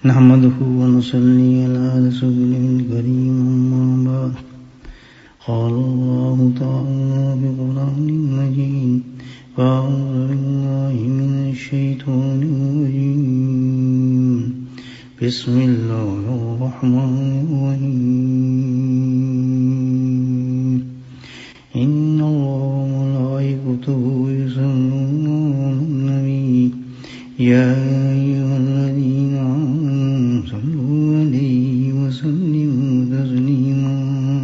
نحمده ونصلي على رسوله الكريم أما بعد قال الله تعالى في القرآن المجيد أعوذ بالله من الشيطان الرجيم بسم الله الرحمن الرحيم إن الله وملائكته يصلون على النبي يا أيها الذين آمنوا صلوا عليه وسلموا تسليما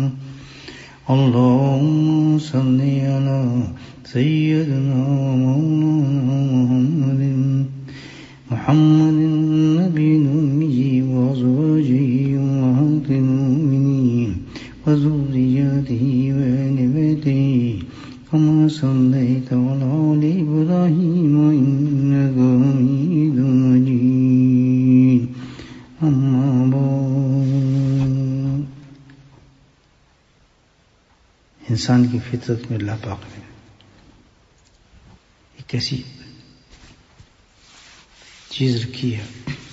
اللهم صل على سيدنا مولانا محمد النبي الأمي وأزواجه أمهات المؤمنين وذرياته وآل بيته كما صليت على آل إبراهيم إنك حميد مجيد أما بعد انسان کی فطرت میں اللہ پاک نے ایک ایسی چیز رکھی ہے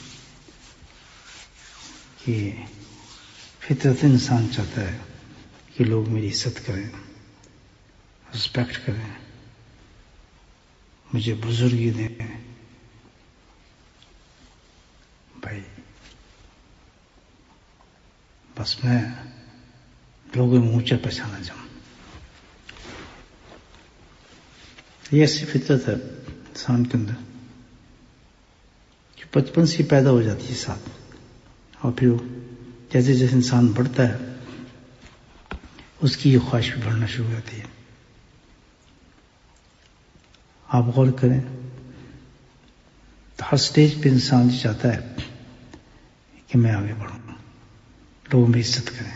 کہ فطرت انسان چاہتا ہے کہ لوگ میری عزت کریں، رسپیکٹ کریں، مجھے بزرگی دیں. بھائی بس میں لوگوں میں اونچا پہچانا جاؤں. یہ ایسی فطرت ہے انسان کے اندر کہ بچپن سے پیدا ہو جاتی ہے ساتھ، اور پھر جیسے جیسے انسان بڑھتا ہے اس کی یہ خواہش بھی بڑھنا شروع ہو جاتی ہے. آپ غور کریں تو ہر سٹیج پہ انسان چاہتا ہے کہ میں آگے بڑھوں، لوگ میری عزت کریں،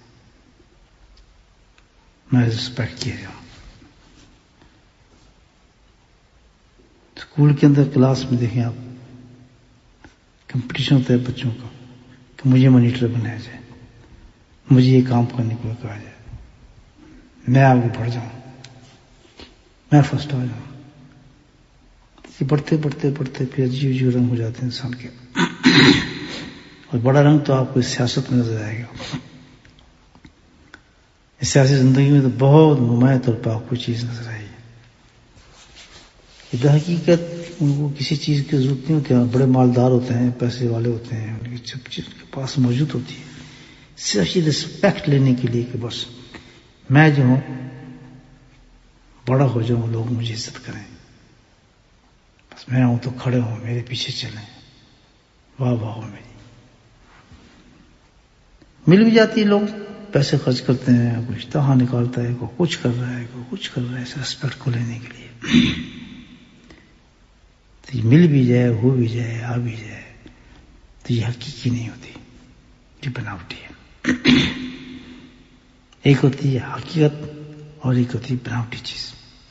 میں رسپیکٹ کیا جاؤں. اسکول کے اندر کلاس میں دیکھیں آپ، کمپٹیشن ہوتا ہے بچوں کا کہ مجھے مانیٹر بنایا جائے، مجھے یہ کام کرنے کو کہا جائے، میں آگے بڑھ جاؤں، میں فرسٹ آ جاؤں. بڑھتے بڑھتے بڑھتے پھر عجیب عجیب رنگ ہو جاتے ہیں انسان کے. اور بڑا رنگ تو آپ کو سیاست میں نظر آئے گا. اس سیاسی زندگی میں تو بہت نمایاں طور پر آپ کو چیز نظر آئی ہے. در حقیقت ان کو کسی چیز کی ضرورت نہیں ہوتی. بڑے مالدار ہوتے ہیں، پیسے والے ہوتے ہیں، ان کی سب چیز ان کے پاس موجود ہوتی ہے، صرف یہ رسپیکٹ لینے کے لیے کہ بس میں جو ہوں بڑا ہو جاؤں، لوگ مجھے عزت کریں، بس میں ہوں تو کھڑے ہوں، میرے پیچھے چلیں، واہ واہ ہو میری. مل بھی جاتی ہے، لوگ پیسے خرچ کرتے ہیں، کوئی اشتہار نکالتا ہے، کوئی کچھ کر رہا ہے، کوئی کچھ کر رہا ہے، اس ریسپیکٹ کو لینے کے لیے. تو یہ مل بھی جائے، ہو بھی جائے، آ بھی جائے، تو یہ حقیقی نہیں ہوتی، یہ بناوٹی ہے. ایک ہوتی ہے حقیقت اور ایک ہوتی ہے بناوٹی چیز.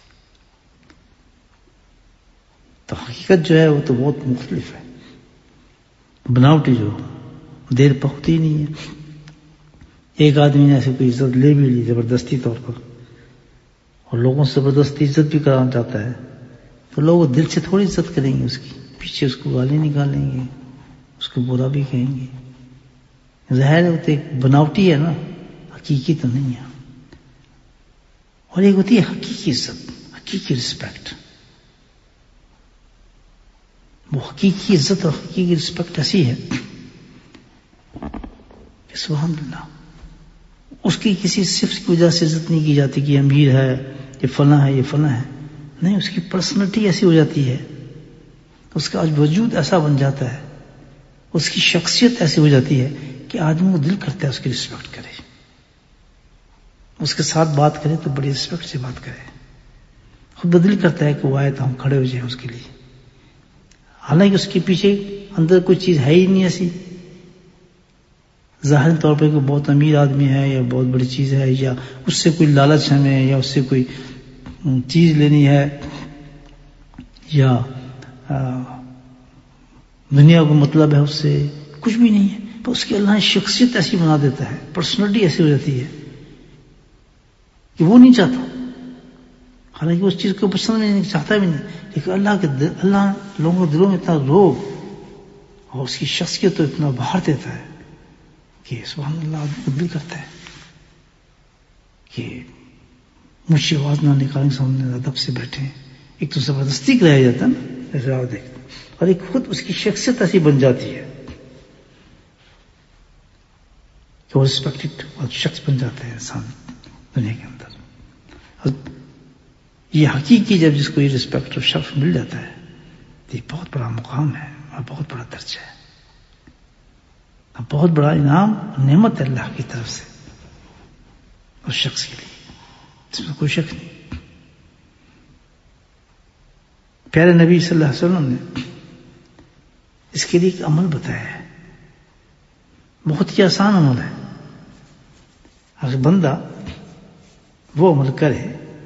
تو حقیقت جو ہے وہ تو بہت مختلف ہے. بناوٹی جو دیر پہ ہوتی ہی نہیں ہے. ایک آدمی نے ایسے کوئی عزت لے بھی لی زبردستی طور پر، اور لوگوں سے زبردستی عزت بھی کرانا چاہتا ہے، تو لوگ دل سے تھوڑی عزت کریں گے، اس کی پیچھے اس کو گالی نکالیں گے، اس کو برا بھی کہیں گے. ظاہر ہے وہ تو ایک بناوٹی ہے نا، حقیقی تو نہیں ہے. اور ایک ہوتی ہے حقیقی عزت، حقیقی رسپیکٹ. وہ حقیقی عزت اور حقیقی رسپیکٹ ایسی ہے کہ سبحان اللہ، اس کی کسی صفت کی وجہ سے عزت نہیں کی جاتی کہ یہ امیر ہے، یہ فلاں ہے، یہ فلاں ہے. نہیں، اس کی پرسنالٹی ایسی ہو جاتی ہے، اس کا وجود ایسا بن جاتا ہے، اس کی شخصیت ایسی ہو جاتی ہے کہ آدمی کو دل کرتا ہے اس کی رسپیکٹ کرے، اس کے ساتھ بات کرے تو بڑی رسپیکٹ سے بات کرے. خود بدل کرتا ہے کہ وہ آئے تو ہم کھڑے ہو جائیں اس کے لیے، حالانکہ اس کے پیچھے اندر کوئی چیز ہے ہی نہیں ایسی. ظاہر طور پہ کوئی بہت امیر آدمی ہے یا بہت بڑی چیز ہے، یا اس سے کوئی لالچ ہمیں، یا اس سے کوئی چیز لینی ہے، یا دنیا کو مطلب ہے اس سے، کچھ بھی نہیں ہے. تو اس کی اللہ نے شخصیت ایسی بنا دیتا ہے، پرسنالٹی ایسی ہو جاتی ہے کہ وہ نہیں چاہتا، حالانکہ اس چیز کو پسند نہیں چاہتا بھی نہیں، لیکن اللہ لوگوں کے دلوں میں اتنا روب اور اس کی شخصیت تو اتنا باہر دیتا ہے کہ سبحان اللہ آدمی دل کرتا ہے کہ مجھ سے آواز نہ نکالیں، سامنے ادب سے بیٹھے. ایک تو زبردستی کرایا جاتا ہے نا دیکھ، اور ایک خود اس کی شخصیت ایسی بن جاتی ہے کہ وہ ریسپیکٹڈ اور شخص بن جاتا ہے انسان دنیا کے اندر. اور یہ حقیقی جب جس کو یہ ریسپیکٹ اور شرف مل جاتا ہے تو یہ بہت بڑا مقام ہے اور بہت بڑا درجہ ہے، بہت بڑا انعام اور نعمت ہے اللہ کی طرف سے اس شخص کے لیے، اس میں کوئی شک نہیں. پیارے نبی صلی اللہ علیہ وسلم نے اس کے لیے ایک عمل بتایا ہے، بہت ہی آسان عمل ہے. اگر بندہ وہ عمل کرے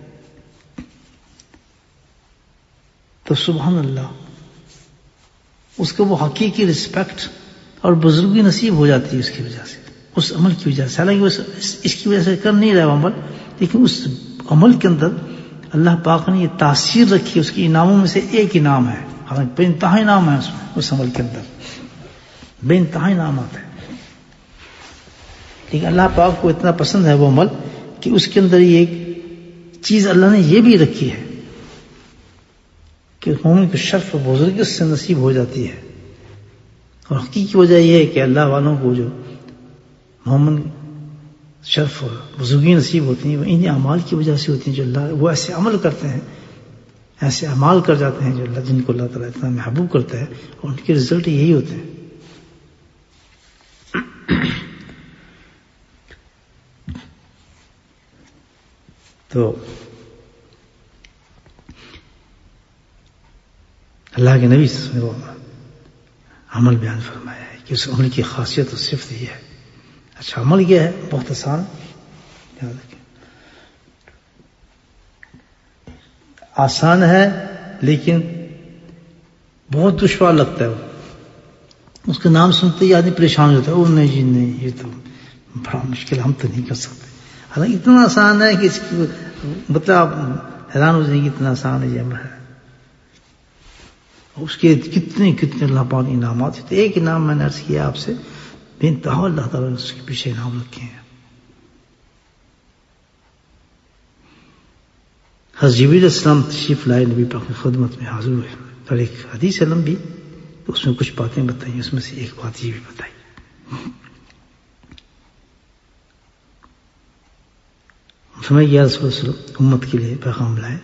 تو سبحان اللہ اس کو وہ حقیقی رسپیکٹ اور بزرگی نصیب ہو جاتی ہے اس کی وجہ سے، اس عمل کی وجہ سے. حالانکہ اس کی وجہ سے کر نہیں رہا عمل، لیکن اس عمل کے اندر اللہ پاک نے یہ تاثیر رکھی. اس کے انعاموں میں سے ایک انعام ہے، حالانکہ بے انتہا انعام ہے اس میں، اس عمل کے اندر بے انتہا انعامات ہے. لیکن اللہ پاک کو اتنا پسند ہے وہ عمل کہ اس کے اندر یہ ایک چیز اللہ نے یہ بھی رکھی ہے کہ مومن کو شرف و بزرگی اس سے نصیب ہو جاتی ہے. اور حقیقی وجہ یہ ہے کہ اللہ والوں کو جو مومن شرف اور بزرگی نصیب ہوتی ہیں وہ انہیں اعمال کی وجہ سے ہوتی ہیں جو اللہ وہ ایسے عمل کرتے ہیں، ایسے اعمال کر جاتے ہیں جو اللہ جن کو اللہ تعالیٰ اتنا محبوب کرتا ہے، اور ان کے رزلٹ یہی ہوتے ہیں. تو اللہ کے نبی نے وہ عمل بیان فرمایا ہے کہ اس عمل کی خاصیت اور صفت یہ ہے. اچھا عمل کیا ہے؟ بہت آسان، یاد رکھیں آسان ہے لیکن بہت دشوار لگتا ہے. وہ اس کا نام سنتے ہی آدمی پریشان ہو جاتا ہے، او نہیں جی نہیں یہ تو بڑا مشکل، ہم تو نہیں کر سکتے. حالانکہ اتنا آسان ہے کہ اس کی مطلب آپ حیران ہو جائیں گے اتنا آسان ہے یہ عمل ہے. اس کے کتنے کتنے اللہ پاک انعامات ہوتے. ایک انعام میں نے عرض کیا آپ سے، بے انتہا اللہ تعالیٰ نے اس کے پیچھے انعام رکھے ہیں. حضرت جبریل علیہ السلام تشریف لائے، نبی پاک کی خدمت میں حاضر ہوئے اور ایک حدیث ہے لمبی، تو اس میں کچھ باتیں بتائیں. اس میں سے ایک بات یہ بھی بتائی، فرمایا یا رسول اللہ امت کے لیے پیغام لائے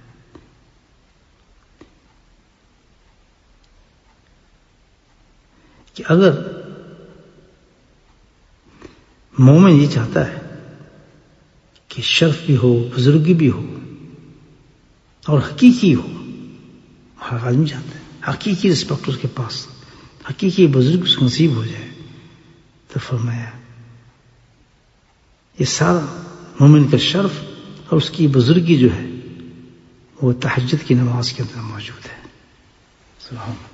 کہ اگر مومن یہ چاہتا ہے کہ شرف بھی ہو، بزرگی بھی ہو اور حقیقی ہو، ہر آدمی چاہتا ہے حقیقی رسپیکٹ اس کے پاس، حقیقی بزرگ اس کو نصیب ہو جائے، تو فرمایا یہ سارا مومن کا شرف اور اس کی بزرگی جو ہے وہ تہجد کی نماز کے اندر موجود ہے. سبحان اللہ.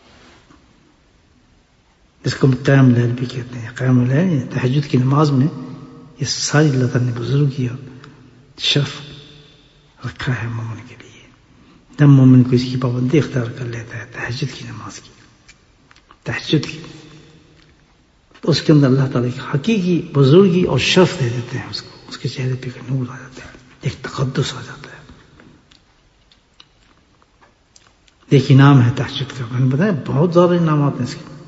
اس کو قیام اللیل بھی کہتے ہیں. قیام اللیل تہجد کی نماز میں یہ ساری اللہ تعالیٰ نے بزرگی اور شرف رکھا ہے مومن کے لیے. جب مومن کو اس کی پابندی اختیار کر لیتا ہے تہجد کی نماز کی، تہجد کی، تو اس کے اندر اللہ تعالیٰ کی حقیقی بزرگی اور شرف دے دیتے ہیں اس کو. اس کے چہرے پہ نور آ جاتا ہے، ایک تقدس آ جاتا ہے. ایک انعام ہے تہجد کا، میں نے بتایا بہت زیادہ انعامات ہیں اس کے.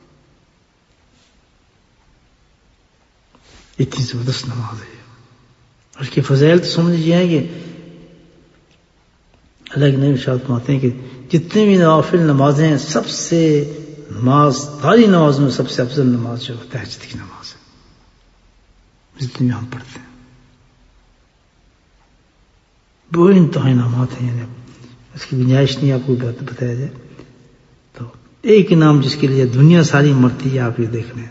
اتنی زبردست نماز ہے اور اس کی فضائل تو سمجھ لیجیے کہ اللہ کے نبی ارشاد فرماتے ہیں کہ جتنے بھی نوافل نمازیں ہیں سب سے نماز، ساری نمازوں میں سب سے افضل نماز جو ہے تہجد کی نماز ہے جتنی بھی ہم پڑھتے ہیں. بے انتہا انعامات ہیں، یعنی اس کی گنجائش نہیں آپ کو بتایا جائے. تو ایک انعام جس کے لیے دنیا ساری مرتی ہے، آپ یہ دیکھ رہے ہیں،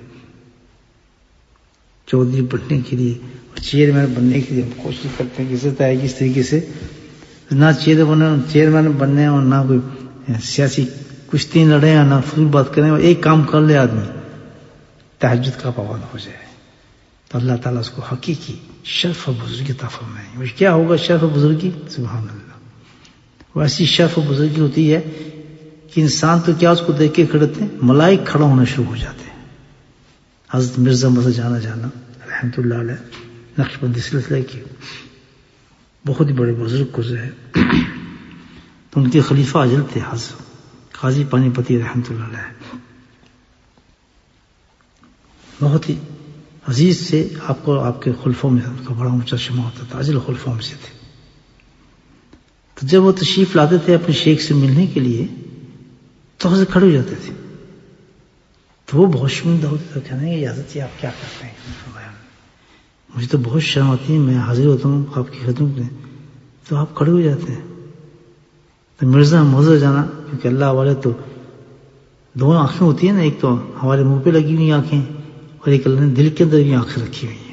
چودھری بننے کے لیے اور چیئرمین بننے کے لیے ہم کوشش کرتے ہیں کسی طرح اس طریقے سے نہ چیئرمین بننے اور نہ کوئی سیاسی کشتی لڑے اور نہ فضول بات کریں، اور ایک کام کر لے آدمی تہجد کا پابند ہو جائے تو اللہ تعالیٰ اس کو حقیقی شرف و بزرگی عطا فرمائے. وہ کیا ہوگا شرف و بزرگی؟ سبحان اللہ. وہ ایسی شرف و بزرگی ہوتی ہے کہ انسان تو کیا اس کو دیکھ کے کھڑے ہوتے ہیں، ملائک کھڑا ہونا شروع ہو جاتے ہیں. حضرت مرزا مسجد جانا رحمۃ اللہ علیہ نقشبندی سلسلے کی بہت ہی بڑے بزرگ گزرے تو ان کے خلیفہ اجل تھے حضرت قاضی پانی پتی رحمۃ اللہ علیہ. بہت ہی عزیز سے آپ کو آپ کے خلفوں میں ان کا بڑا اونچا شمع ہوتا تھا، اجل خلفوں میں سے تھے. تو جب وہ تشریف لاتے تھے اپنے شیخ سے ملنے کے لیے تو حضرت کھڑے ہو جاتے تھے. تو وہ بہت شرمندہ ہوتے تھے، کہنے کہ حضرت جی آپ کیا کرتے ہیں؟ مجھے تو بہت شرم آتی ہے، میں حاضر ہوتا ہوں آپ کی خدمت میں تو آپ کھڑے ہو جاتے ہیں. تو مرزا موزہ جانا، کیونکہ اللہ والے تو دو آنکھیں ہوتی ہیں نا، ایک تو ہمارے منہ پہ لگی ہوئی آنکھیں اور ایک اللہ نے دل کے اندر بھی آنکھیں رکھی ہوئی ہیں.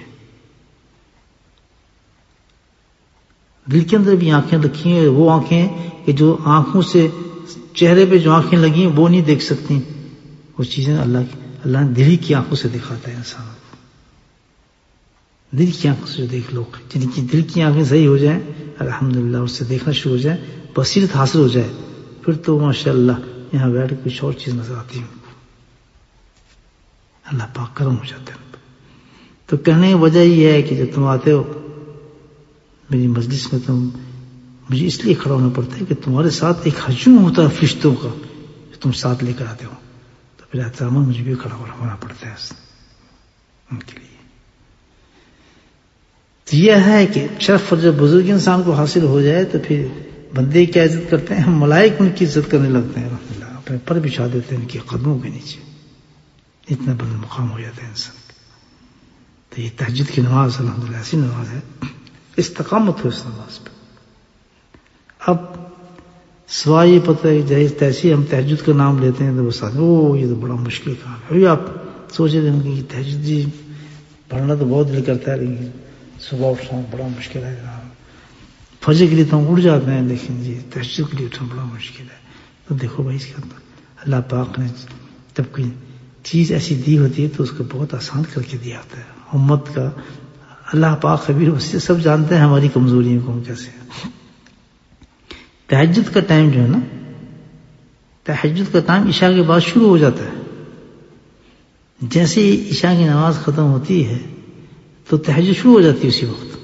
دل کے اندر بھی آنکھیں رکھی ہیں، وہ آنکھیں کہ جو آنکھوں سے چہرے پہ جو آنکھیں لگی ہیں وہ نہیں دیکھ سکتی، وہ چیزیں اللہ نے دل کی آنکھوں سے دکھاتا ہے انسان کو. دل کی آنکھوں سے دیکھ لو، جن کی دل کی آنکھیں صحیح ہو جائیں الحمدللہ، اس سے دیکھنا شروع ہو جائے، بصیرت حاصل ہو جائے، پھر تو ماشاءاللہ یہاں بیٹھ کے کچھ اور چیز نظر آتی ہے. اللہ پاک کرم ہو جاتے ہیں. تو کہنے کی وجہ یہ ہے کہ جب تم آتے ہو میری مجلس میں تم مجھے اس لیے کھڑا ہونا پڑتا ہے کہ تمہارے ساتھ ایک ہجوم ہوتا ہے فرشتوں کا جو تم ساتھ لے کر آتے ہو، تو پھر احترام مجھے بھی کھڑا ہونا پڑتا ہے ان کے لیے. تو یہ ہے کہ شرف اور جب بزرگ انسان کو حاصل ہو جائے تو پھر بندے کیا عزت کرتے ہیں، ملائک ان کی عزت کرنے لگتے ہیں، اپنے پر بچھا دیتے ہیں ان کے قدموں کے نیچے. اتنا بلند مقام ہو جاتا ہے انسان. تو یہ تہجد کی نماز الحمدللہ ایسی نماز ہے، استقامت ہو اس نماز پہ. اب سوائے یہ پتہ ہے جیسے تیسے ہم تہجد کا نام لیتے ہیں تو وہ ساتھ یہ تو بڑا مشکل کام ہے. ابھی آپ سوچ رہے ہیں کہ تہجد جی پڑھنا تو بہت دل کرتا ہے لیکن صبح اٹھنا بڑا مشکل ہے. فجر کے لیے تو ہم اٹھ جاتے ہیں لیکن جی تہجد کے لیے اٹھنا بڑا مشکل ہے. تو دیکھو بھائی اس کے اندر اللہ پاک نے جب کوئی چیز ایسی دی ہوتی ہے تو اس کو بہت آسان کر کے دیا ہوتا ہے. امت کا اللہ پاک خبیر اس سے سب جانتے ہیں ہماری کمزوریوں کو کیسے. تہجد کا ٹائم جو ہے نا، تہجد کا ٹائم عشاء کے بعد شروع ہو جاتا ہے. جیسے ہی عشاء کی نماز ختم ہوتی ہے تو تہجد شروع ہو جاتی ہے اسی وقت.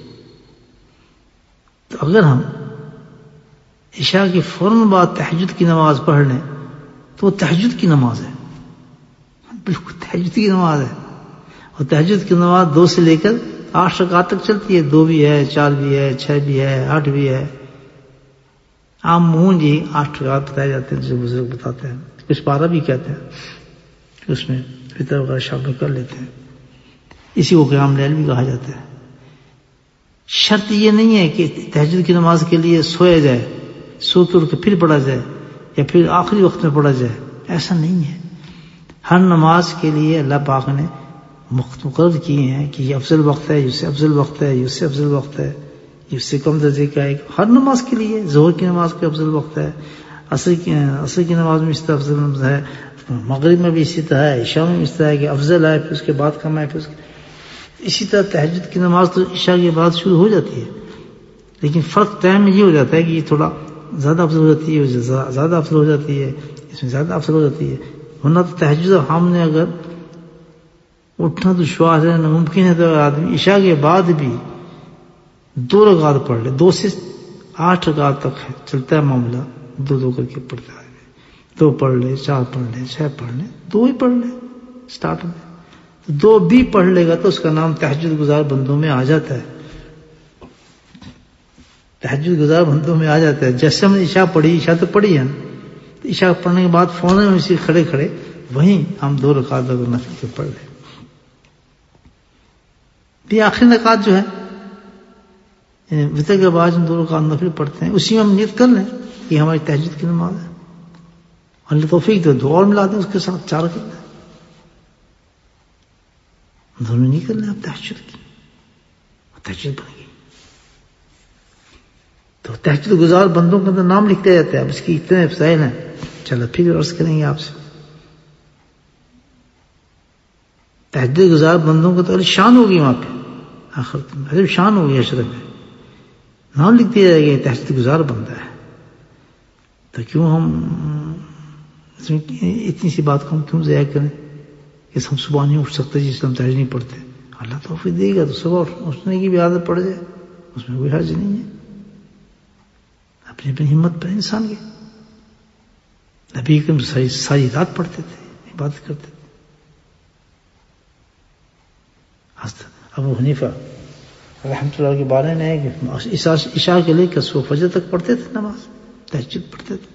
تو اگر ہم عشاء کے فوراً بعد تہجد کی نماز پڑھ لیں تو وہ تہجد کی نماز ہے، بالکل تہجد کی نماز ہے. اور تہجد کی نماز 2 سے لے کر 8 رکعت تک چلتی ہے. 2 بھی ہے، 4 بھی ہے، 6 بھی ہے، 8 بھی ہے. عام جی 8 رکعت بتائے جاتے ہیں جو بزرگ بتاتے ہیں، کچھ 12 بھی کہتے ہیں، اس میں فطر وغیرہ شامل کر لیتے ہیں. اسی کو قیام لیل بھی کہا جاتا ہے. شرط یہ نہیں ہے کہ تہجد کی نماز کے لیے سویا جائے، سو کے اٹھ کے پھر پڑھا جائے یا پھر آخری وقت میں پڑھا جائے، ایسا نہیں ہے. ہر نماز کے لیے اللہ پاک نے مقرر کیے ہیں کہ یہ افضل وقت ہے، اس سے افضل وقت ہے، اس سے افضل وقت ہے، اس سے کم درجے کا ہے. ہر نماز کے لیے ظہر کی نماز کا افضل وقت ہے، عصر کی نماز میں اس طرح افضل نماز ہے، مغرب میں بھی اسی طرح ہے، عشاء میں اس طرح ہے کہ افضل ہے پھر اس کے بعد کم ہے پھر اسی طرح تہجد کی نماز تو عشاء کے بعد شروع ہو جاتی ہے. لیکن فرق ٹائم میں یہ ہو جاتا ہے کہ یہ تھوڑا زیادہ افضل ہو جاتی ہے، زیادہ افضل ہو جاتی ہے، اس میں زیادہ افضل ہو جاتی ہے. ورنہ تو تہجد ہم نے اگر اٹھنا دشوار ہے، ناممکن ہے، تو آدمی عشاء کے بعد بھی 2 رکعت پڑھ لے. 2 سے 8 رکعت تک ہے چلتا ہے معاملہ، 2 کر کے پڑھتا ہے. 2 پڑھ لے، 4 پڑھ لے، 6 پڑھ لے، 2 ہی پڑھ لے سٹارٹ میں. 2 بھی پڑھ لے گا تو اس کا نام تہجد گزار بندوں میں آ جاتا ہے. تہجد گزار بندوں میں آ جاتا ہے. جیسے ہم نے عشاء پڑھی، عشاء تو پڑھی ہے نا، عشاء پڑھنے کے بعد فوراً اسی کھڑے کھڑے وہیں ہم 2 رکعت اگر نفل کے پڑھ لیں. یہ آخری رکعت جو ہے وتر کے بعد ہم 2 رکعت نفل پڑھتے ہیں، اسی میں ہم نیت کر لیں کہ ہماری تہجد کی نماز ہے. اللہ توفیق دے 2 اور ملا دیں اس کے ساتھ 4 کر لیں. دونوں نہیں کر لیں آپ تہجد کی، تہجد بن گئی. تو تہجد گزار بندوں کے اندر نام لکھتے جاتے ہیں. اب اس کی اتنے فضائل ہیں، چلو پھر عرض کریں گے آپ سے. تہجد گزار بندوں کو تو شان ہوگی وہاں پہ آخرت میں، شان ہوگی اشرف میں، نام لکھ دیا جائے گا یہ تہجد گزار بندہ ہے. تو کیوں ہم اس میں اتنی سی بات کو ہم کیوں ضائع کریں کہ ہم صبح نہیں اٹھ سکتے جس ہم تہجد نہیں پڑھتے. اللہ توفیق دے گا تو صبح اٹھنے کی بھی عادت پڑ جائے، اس میں کوئی حرج نہیں ہے. اپنی اپنی ہمت پر انسان کے. نبی کریم ساری رات پڑھتے تھے، عبادت کرتے تھے. ابو حنیفہ رحمۃ اللہ کے بارے میں ہے کہ عشاء کے لے کر صبح فجر تک پڑھتے تھے نماز، تہجد پڑھتے تھے،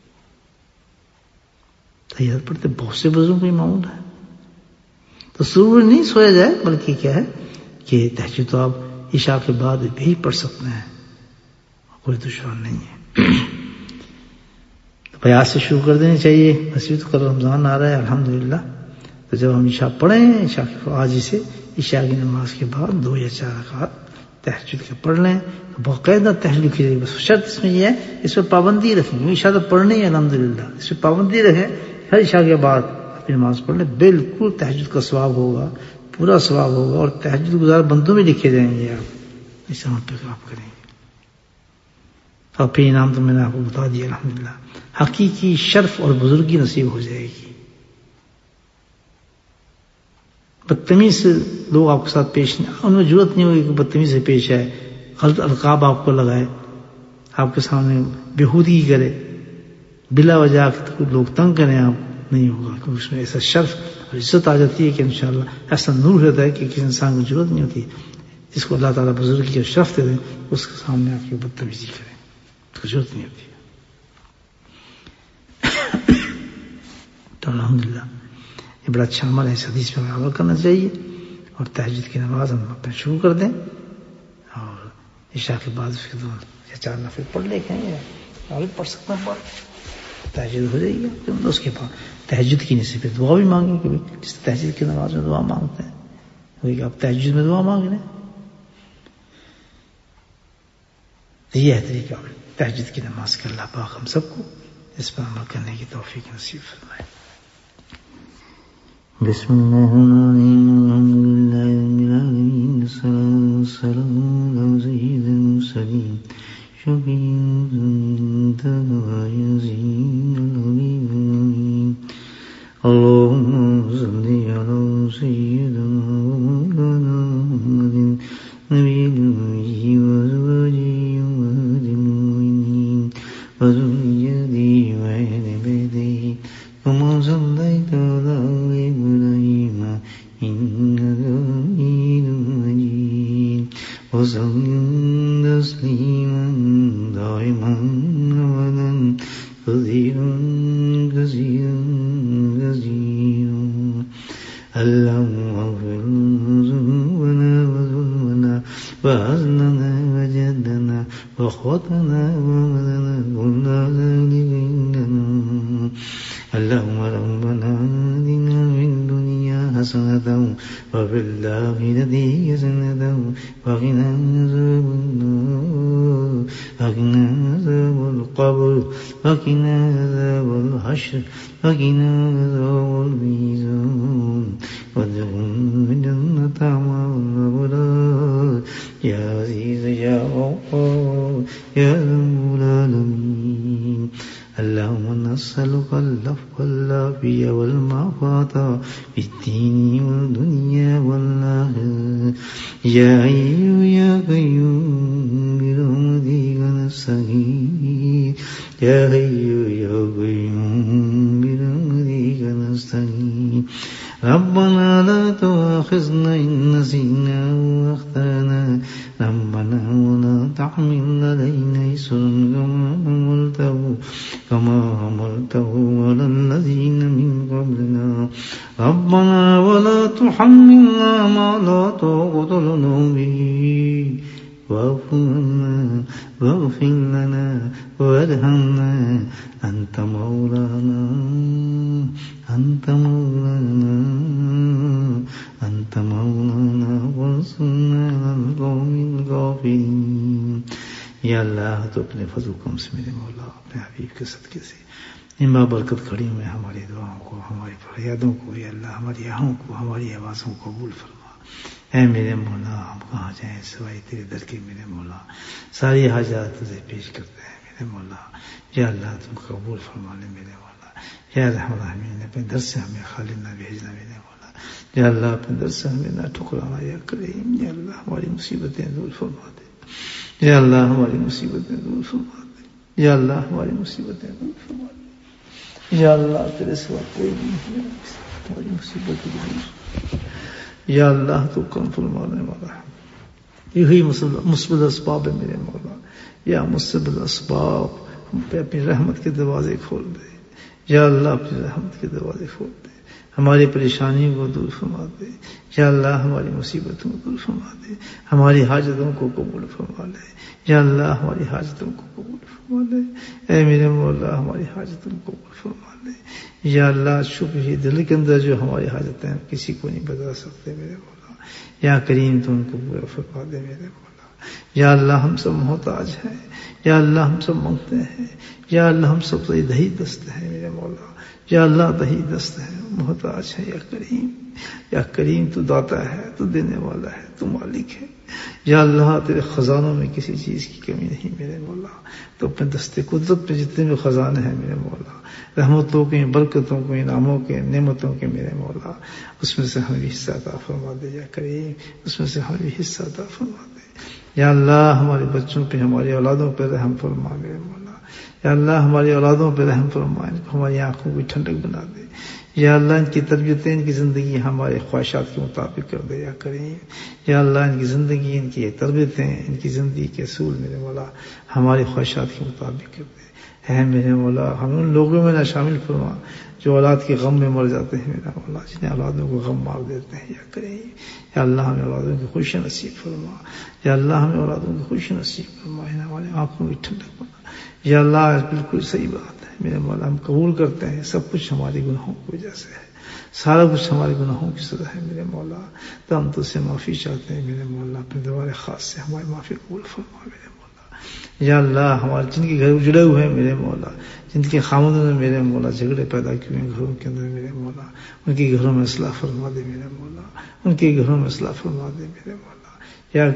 تہجد پڑھتے. بہت سے بزرگوں کی معمول ہے. تو ضروری نہیں سویا جائے، بلکہ کیا ہے کہ تہجد تو آپ عشاء کے بعد بھی پڑھ سکتے ہیں، کوئی دشوار نہیں ہے. تو بیات سے شروع کر دینی چاہیے. ویسے تو کل رمضان آ رہا ہے الحمدللہ. تو جب ہم عشاء پڑھیں، عشاء کے آج سے عشاء کی نماز کے بعد 2 یا 4 رکعت تہجد کے پڑھ لیں. باقاعدہ تہجد کی جائے. بس شرط اس میں یہ ہے اس پہ پابندی رکھیں. عشاء تو پڑھنی ہے الحمدللہ، اس پہ پابندی رکھیں. ہر عشاء کے بعد اپنی نماز پڑھ لیں. بالکل تہجد کا ثواب ہوگا، پورا ثواب ہوگا، اور تہجد گزار بندوں میں لکھے جائیں گے. آپ اس عمل پہ آپ کریں گے اور پھر انعام تو میں نے آپ کو بتا دیا الحمدللہ. حقیقی شرف اور بزرگی نصیب ہو جائے گی. بدتمیز سے لوگ آپ کے ساتھ پیش نہیں، ان میں ضرورت نہیں ہوگی کہ بدتمیز سے پیش آئے، غلط القاب آپ کو لگائے، آپ کے سامنے بےہودگی کرے، بلا وجہ لوگ تنگ کریں. آپ نہیں ہوگا، کیونکہ اس میں ایسا شرف اور عزت آ جاتی ہے کہ انشاءاللہ ایسا نور ہوتا ہے کہ کسی انسان کو ضرورت نہیں ہوتی. جس کو اللہ تعالیٰ بزرگی کا شرف دے دیں اس کے سامنے آپ کی بدتمیزی کریں تو ضرورت نہیں ہوتی. تو الحمدللہ یہ بڑا اچھا عمل ہے. اس حدیث پہ عمل کرنا چاہیے. اور تہجد کی نماز ہم اپنے شروع کر دیں اور عشاء کے بعد اس کے 2 یا 4 نفل پڑھ لے کہیں اور پڑھ سکتے ہیں. تہجد ہو جائے گی. اس کے بعد تہجد کی نصیب پہ دعا بھی مانگیں کہ جس تہجد کی نماز میں دعا مانگتے ہیں وہی آپ تہجد میں دعا مانگ لیں. یہ ہے طریقہ تہجد کی نماز کا. اللہ پاک ہم سب کو اس پر عمل کرنے کی توفیق نصیب فرمائے. بسم اللہ الرحمن الرحیم. الحمد للہ رب العالمین، الصلاۃ والسلام علی سید المرسلین شفیع اللهم صل على سيدنا ومولانا محمد نبي الأمي وأزواجه أمهات المؤمنين وذريته وأهل بيته كما صليت على إبراهيم إنك حميد مجيد وسلم تسليما دائما أبدا كثيرا كثيرا كثيرا. اللهم اغفر ذنوبنا وظلمنا وحزننا وجدنا وأخوتنا وولدنا كل ذلك عندنا. اللهم ربنا آتنا في الدنيا حسنة وفي الآخرة حسنة وقنا عذاب النار وقنا عذاب القبر وقنا عذاب الحشر وقنا عذاب الميزان وادخلنا الجنة مع الأبرار يا عزيز يا غفار يا رب العالمين. اللهم نسألك العفو والعافية والمعافاة في الدين والدنيا والآخرة يا حي يا قيوم برحمتك نستغيث يا حي يا قيوم برحمتك نستغيث. ربنا لا تؤاخذنا إن نسينا وأخطأنا ربنا ولا تحمل علينا إصرا كما حملته على الذين من قبلنا ربنا ولا تحملنا ما لا طاقة لنا به واعف عنا واغفر لنا وارحمنا أنت مولانا وانصرنا على القوم الكافرين. یا اللہ تو اپنے فضل کرم سے میرے مولا اپنے حبیب کے صدقے سے ان بابرکت کھڑی میں ہماری دعاؤں کو، ہماری فریادوں کو، یا اللہ ہماری آہوں کو، ہماری آوازوں کو قبول فرما. اے میرے مولا ہم کہاں جائیں سوائے تیرے در کے میرے مولا. ساری حاجات تجھے پیش کرتے ہیں میرے مولا. یا اللہ تم قبول فرما لے میرے مولا. یا رحم الرحمین اپنے در سے ہمیں خالی نہ بھیجنا میرے مولا، یا اللہ اپنے در سے ہمیں نہ ٹھکرانا یا کریم، یا اللہ ہماری مصیبتیں دور فرما دے، یا اللہ ہماری مصیبتیں دور فرما دے، یا اللہ ہماری مصیبتیں دور فرما دے، یا اللہ تیرے سوا کوئی نہیں ہے، ہماری مصیبتیں دور، یا اللہ تو کم فرمانے والا ہے، یہی مثبت اسباب ہے میرے مولا، یا مثبت اسباب ہم پہ اپنی رحمت کے دروازے کھول دے، یا اللہ اپنی رحمت کے دروازے کھول دے، ہماری پریشانیوں کو دور فرما دے، یا اللہ ہماری مصیبتوں کو دور فرما دے، ہماری حاجتوں کو قبول فرما لے، یا اللہ ہماری حاجتوں کو قبول فرما لے، اے میرے مولا ہماری حاجتوں کو قبول فرما لے، یا اللہ چھپی ہوئی دل کے اندر جو ہماری حاجتیں ہیں کسی کو نہیں بتا سکتے میرے مولا، یا کریم تم کو پورا فرما دے میرے مولا، یا اللہ ہم سب محتاج ہیں، یا اللہ ہم سب مانگتے ہیں، یا اللہ ہم سب سے دہی دست ہیں میرے مولا، یا اللہ دہی دست ہے، محتاج ہے، یا کریم تو داتا ہے، تو دینے والا ہے، تو مالک ہے، یا اللہ تیرے خزانوں میں کسی چیز کی کمی نہیں میرے مولا، تو اپنے دستے قدرت میں جتنے بھی خزانے ہیں میرے مولا، رحمتوں کے، برکتوں کے، انعاموں کے، نعمتوں کے میرے مولا، اس میں سے ہمیں بھی حصہ عطا فرما دے یا کریم، اس میں سے ہمیں بھی حصہ عطا فرما دے، یا اللہ ہمارے بچوں پہ، ہماری اولادوں پہ رحم فرما میرے مولا، یا اللہ ہماری اولادوں پہ رحم فرما، ان کو ہماری آنکھوں کی ٹھنڈک بنا دے، یا اللہ ان کی تربیتیں، ان کی زندگی ہمارے خواہشات کے مطابق کر دے یا کریم، یا اللہ ان کی زندگی، ان کی تربیتیں، ان کی زندگی کے اصول میرے مولا ہمارے خواہشات کے مطابق کر دے، ہے میرے مولا ہم ان لوگوں میں نہ شامل فرما جو اولاد کے غم میں مر جاتے ہیں میرا مولا، جنہیں اولادوں کو غم مار دیتے ہیں یا کریم، یا اللہ ہمیں اولادوں کی خوشی نصیب فرما، یا اللہ ہمیں اولادوں کی خوشی نصیب فرما، ہماری آنکھوں کی ٹھنڈک بنا، یا اللہ بالکل صحیح بات ہے میرے مولا، ہم قبول کرتے ہیں سب کچھ ہماری گناہوں کی وجہ سے ہے، سارا کچھ ہمارے گناہوں کی سزا ہے میرے مولا، تو ہم تو سے معافی چاہتے ہیں میرے مولا، اپنے دربار خاص سے ہماری معافی قبول فرما میرے مولا، یا اللہ ہمارے جن کے گھر اجڑے ہوئے ہیں میرے مولا، جن کے خامدوں نے میرے مولا جھگڑے پیدا کیے ہیں گھروں کے اندر میرے مولا، ان کے گھروں میں اصلاح فرما دے میرے مولا، ان کے گھروں میں اصلاح فرما دے میرے مولا، یا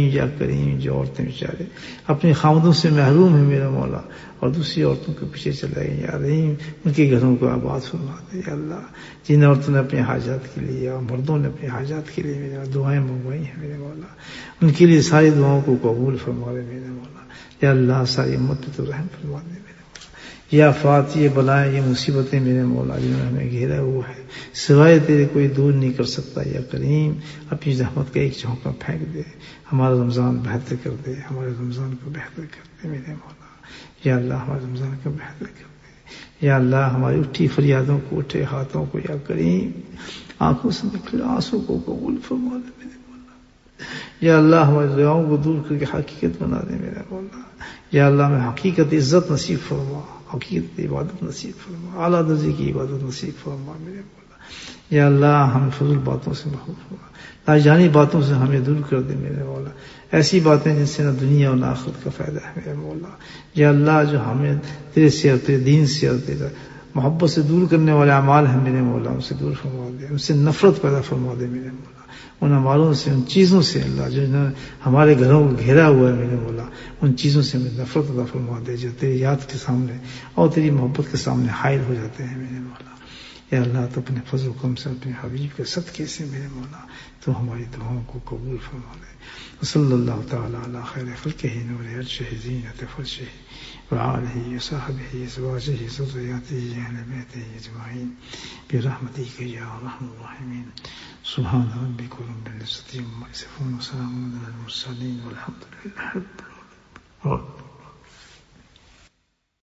کریم جو عورتیں بیچارے اپنے خامدوں سے محروم ہیں میرے مولا اور دوسری عورتوں کے پیچھے چلے گئے، یا رحیم ان کے گھروں کو آباد فرما دے، یا اللہ جن عورتوں نے اپنے حاجات کے لیے یا مردوں نے اپنے حاجات کے لیے میرے دعائیں منگوائی ہیں میرے مولا، ان کے لیے ساری دعاؤں کو قبول فرما دے میرے مولا، یا اللہ ساری امت پہ تو رحم فرما دے میرے مولا، یہ آفات، یہ بلائیں، یہ مصیبتیں میرے مولا جنہوں نے ہمیں گھیرا ہوا ہے سوائے تیرے کوئی دور نہیں کر سکتا، یا کریم اپنی رحمت کا ایک جھونکا پھینک دے، ہمارا رمضان بہتر کر دے، ہمارے رمضان کو بہتر کر دے میرے مولا، یا اللہ ہمارے رمضان کو بہتر کر دے، یا اللہ ہماری اٹھی فریادوں کو، اٹھے ہاتھوں کو یا کریم آنکھوں سے نکلے آنسوں کو قبول فرما دے میرے مولا، یا اللہ ہماری دعاؤں کو دور کر کے حقیقت بنا دے میرے مولا، یا اللہ ہمیں حقیقت عزت نصیب فرما، حقیقت عبادت نصیب فرما، اعلیٰ درجے کی عبادت نصیب فرما میرے مولا، یا اللہ ہمیں فضول باتوں سے محفوظ فرما، ناجانی باتوں سے ہمیں دور کر دے میرے مولا، ایسی باتیں جن سے نہ دنیا اور نہ آخرت کا فائدہ ہے میرے مولا، یا اللہ جو ہمیں تیرے سے اور تیرے دین سے اور تیرے محبت سے دور کرنے والے اعمال ہیں میرے مولا، ان سے دور فرما دے، ان سے نفرت پیدا فرما دے میرے مولا، ان اعمالوں سے، ان چیزوں سے اللہ جو ہمارے گھروں کو گھیرا ہوا ہے میرے مولا، ان چیزوں سے ہمیں نفرت عطا فرما دے جو تیری یاد کے سامنے اور تیری محبت کے سامنے حائل ہو جاتے ہیں میرے مولا، یا اللہ تو اپنے فضل و کرم سے اپنے حبیب کے صدقے سے میرے مولا تو ہماری دعاؤں کو قبول فرما لے، صلی اللہ تعالی علی خیر خلقہ نور عرشہ زینت فرشہ وآلہ وصحبہ ازواجہ ذریاتہ اہل بیتہ اجمعین برحمتک یا ارحم الراحمین، سبحان ربک رب العزۃ عما یصفون وسلام علی المرسلین والحمد للہ رب العالمین۔